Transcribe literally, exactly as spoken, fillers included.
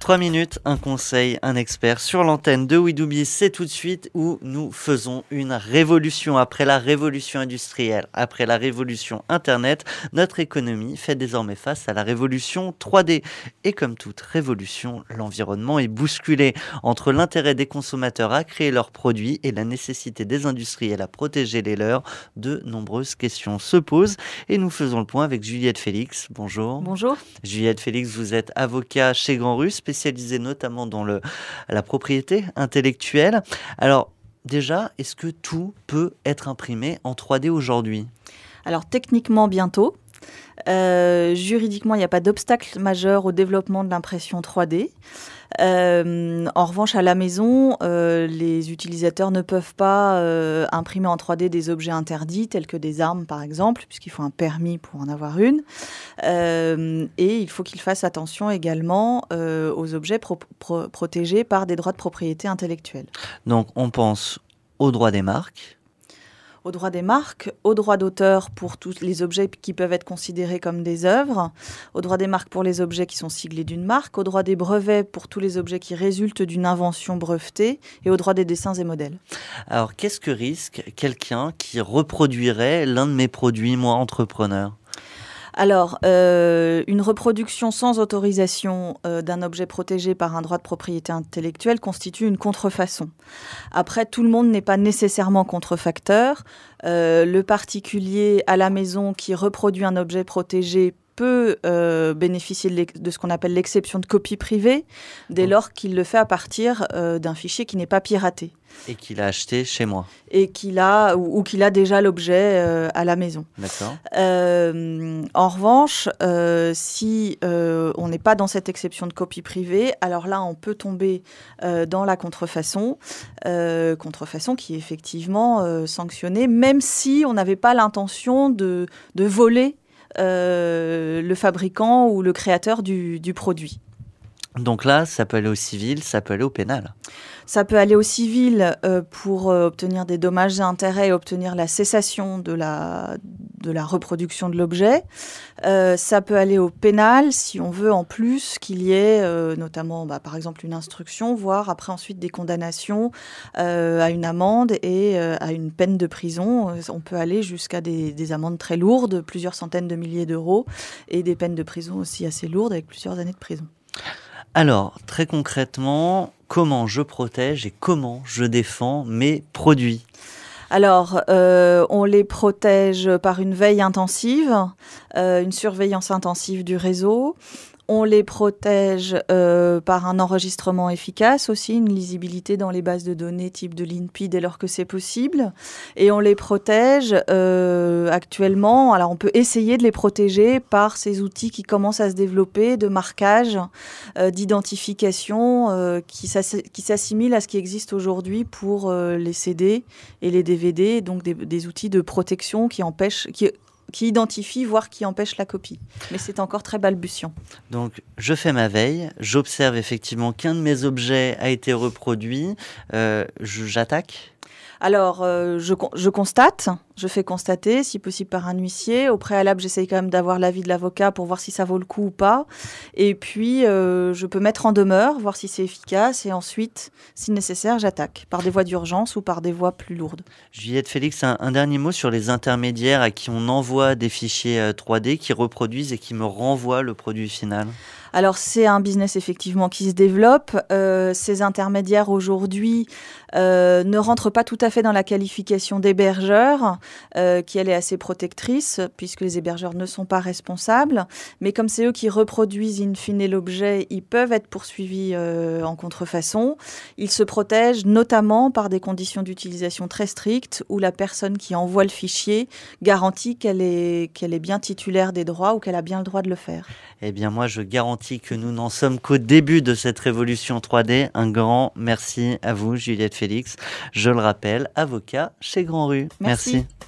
Trois minutes, un conseil, un expert sur l'antenne de We Do Biz. C'est tout de suite où nous faisons une révolution. Après la révolution industrielle, après la révolution Internet, notre économie fait désormais face à la révolution trois D. Et comme toute révolution, l'environnement est bousculé. Entre l'intérêt des consommateurs à créer leurs produits et la nécessité des industriels à protéger les leurs, de nombreuses questions se posent. Et nous faisons le point avec Juliette Félix. Bonjour. Bonjour. Juliette Félix, vous êtes avocat chez Grand-Rue, spécialisé notamment dans le, la propriété intellectuelle. Alors déjà, est-ce que tout peut être imprimé en trois D aujourd'hui ? Alors techniquement bientôt. Euh, juridiquement, il n'y a pas d'obstacle majeur au développement de l'impression trois D. Euh, en revanche, à la maison, euh, les utilisateurs ne peuvent pas euh, imprimer en trois D des objets interdits, tels que des armes, par exemple, puisqu'il faut un permis pour en avoir une. Euh, et il faut qu'ils fassent attention également euh, aux objets pro- pro- protégés par des droits de propriété intellectuelle. Donc, on pense aux droits des marques, aux droits des marques, aux droits d'auteur pour tous les objets qui peuvent être considérés comme des œuvres, aux droits des marques pour les objets qui sont siglés d'une marque, aux droits des brevets pour tous les objets qui résultent d'une invention brevetée et aux droits des dessins et modèles. Alors, qu'est-ce que risque quelqu'un qui reproduirait l'un de mes produits, moi, entrepreneur ? Alors, euh, une reproduction sans autorisation euh, d'un objet protégé par un droit de propriété intellectuelle constitue une contrefaçon. Après, tout le monde n'est pas nécessairement contrefacteur. Euh, le particulier à la maison qui reproduit un objet protégé peut euh, bénéficier de, de ce qu'on appelle l'exception de copie privée, dès lors qu'il le fait à partir euh, d'un fichier qui n'est pas piraté. Et qu'il a acheté chez moi. Et qu'il a, ou, ou qu'il a déjà l'objet euh, à la maison. D'accord. Euh, en revanche, euh, si euh, on n'est pas dans cette exception de copie privée, alors là, on peut tomber euh, dans la contrefaçon, euh, contrefaçon qui est effectivement euh, sanctionnée, même si on n'avait pas l'intention de, de voler euh, le fabricant ou le créateur du, du produit. Donc là, ça peut aller au civil, ça peut aller au pénal. Ça peut aller au civil euh, pour euh, obtenir des dommages et intérêts et obtenir la cessation de la, de la reproduction de l'objet. Euh, ça peut aller au pénal si on veut en plus qu'il y ait euh, notamment bah, par exemple une instruction, voire après ensuite des condamnations euh, à une amende et euh, à une peine de prison. On peut aller jusqu'à des, des amendes très lourdes, plusieurs centaines de milliers d'euros, et des peines de prison aussi assez lourdes avec plusieurs années de prison. Alors, très concrètement, comment je protège et comment je défends mes produits ? Alors, euh, on les protège par une veille intensive, euh, une surveillance intensive du réseau. On les protège euh, par un enregistrement efficace aussi, une lisibilité dans les bases de données type de l'I N P I dès lors que c'est possible. Et on les protège euh, actuellement, alors on peut essayer de les protéger par ces outils qui commencent à se développer de marquage, euh, d'identification, euh, qui, s'ass- qui s'assimilent à ce qui existe aujourd'hui pour euh, les C D et les D V D, donc des, des outils de protection qui empêchent... Qui, qui identifie, voire qui empêche la copie. Mais c'est encore très balbutiant. Donc, je fais ma veille, j'observe effectivement qu'un de mes objets a été reproduit, euh, je, j'attaque ? Alors, euh, je, je constate, je fais constater, si possible par un huissier. Au préalable, j'essaye quand même d'avoir l'avis de l'avocat pour voir si ça vaut le coup ou pas. Et puis, euh, je peux mettre en demeure, voir si c'est efficace. Et ensuite, si nécessaire, j'attaque par des voies d'urgence ou par des voies plus lourdes. Juliette Félix, un, un dernier mot sur les intermédiaires à qui on envoie des fichiers euh, trois D qui reproduisent et qui me renvoient le produit final. Alors, c'est un business effectivement qui se développe. Euh, ces intermédiaires aujourd'hui euh, ne rentrent pas tout à fait dans la qualification d'hébergeurs, euh, qui elle est assez protectrice, puisque les hébergeurs ne sont pas responsables. Mais comme c'est eux qui reproduisent in fine l'objet, ils peuvent être poursuivis euh, en contrefaçon. Ils se protègent notamment par des conditions d'utilisation très strictes, où la personne qui envoie le fichier garantit qu'elle est, qu'elle est bien titulaire des droits ou qu'elle a bien le droit de le faire. Eh bien, moi, je garantis que nous n'en sommes qu'au début de cette révolution trois D. Un grand merci à vous, Juliette Félix. Je le rappelle, avocat chez Grand-Rue. Merci. Merci.